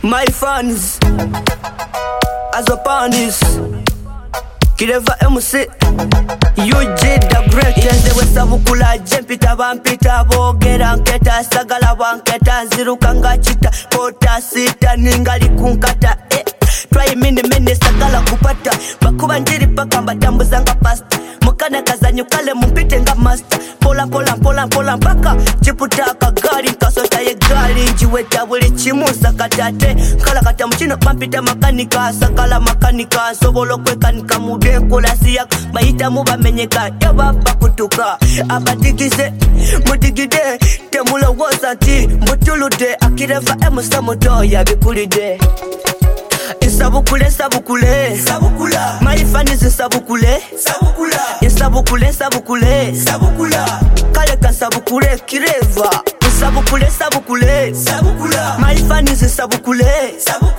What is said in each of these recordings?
My fans, as a panis, Kireva MC, UG the greatest. They were Sabukula, Jempita, Vampita, Bogera, Keta, Sagala, Wanketa, Zirukanga, Chita, Pota, Sita, Ningali, Kunkata, Try mini Sagala, Kupata, Bakubanjiri, Pakamba, Tambuzanga, Pasta, Mukana, Kazanyukale, Mumpitenga, Master, Pola, Paka, Chiputaka, Gari, Kasota, Gari, Jiweta, Willy Chimusa, Katate, Kalakata, Muchino, Pampita, Makanika, Sakala, Makanika, Sobolo, Kwekanika, Mude, Kolasiak, Maita, Muba, Menyeka, Yaba, Bakutuka, Abatigise, Mudigide, Temula, Wasanti, Mutulude, Akireva, Emusamoto, Yabikulide. Sabukule, Sabukula. My fan is Sabukule, Sabukula. Sabukula. Kaleka Sabukule, Kireva. Sabukule. My fan is Sabukule,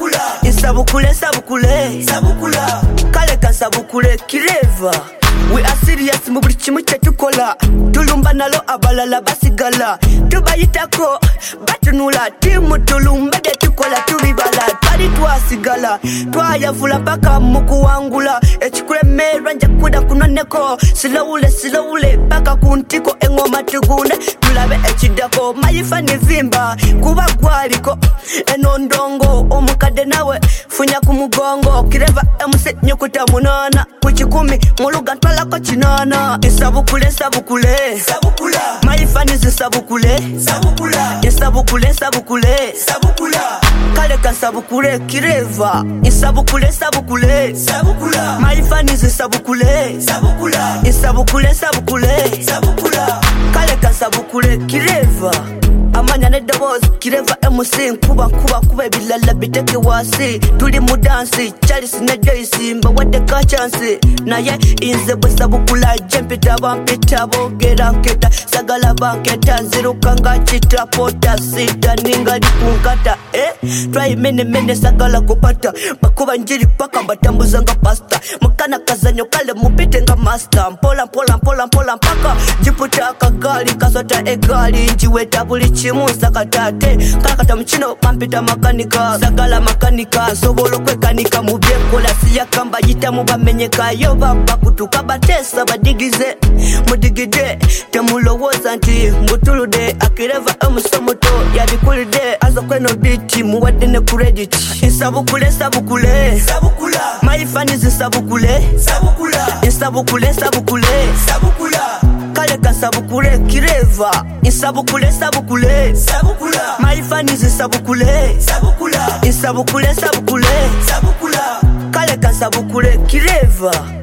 Sabukula. Kaleka Sabukule, Kireva. We are serious, mubrichimu chetukola. Tulumba nalo abalala basigala. Tubayitako, batunula. Timu tulumba de tukola tubibala. Tari tuwa sigala. Tuwa ya fula paka muku wangula. Echikule meranja kuda kunoneko. Silawule, paka kuntiko engoma tugune. Tulabe echidako, mayifani vimba. Kuba gwaliko, enondongo. Omukade nawe, funya kumugongo. Kireva emuse nyukuta munana. Kuchikumi, muluga ntwala ko chinana. Sabukula. My fan is Sabukule, Sabukula. Kaleka Sabukule, Kireva. Sabukule. My fan is Sabukule, Sabukula. Kaleka Sabukule, Kireva. Amanya ne boss, Kireva MC, kuba bilala biteke wasi. Tuli mudansi, Charles na Joyce, mba wade ka chance. Na ye inze Sabukula, Jempita, Vampita, Bogera, Keta, Sagala, Banketa, Zirukanga, Chita, Pota, Sita, Ningali, Kunkata, Try many Sagala, Kupata, Bakubanjiri, Paka, Batambuzanga, Pasta, Makana, Kazanyo, Kale, Mupitenga, Master, Pola, Paka, Jiputaka, Gali, Kasota, Egali, Jiweta, Chimusa katate, Kalakata mchino, Pampita makanika, Sagala makanika, Sobolo kwekanika, Mubye kola siya kamba, Yita muba menyeka, Yoba bakutuka batesa, Badigize, Mudigide, Temulo wazanti, Mutulude, Akireva emusomoto, Yabikulide, Azo kweno biti, Muwadene credit, Sabukule. My fan is Sabukule, Kaleka Sabukule, Kireva. Sabukule. My fan is Sabukule, Sabukula. Kaleka Sabukule, Kireva.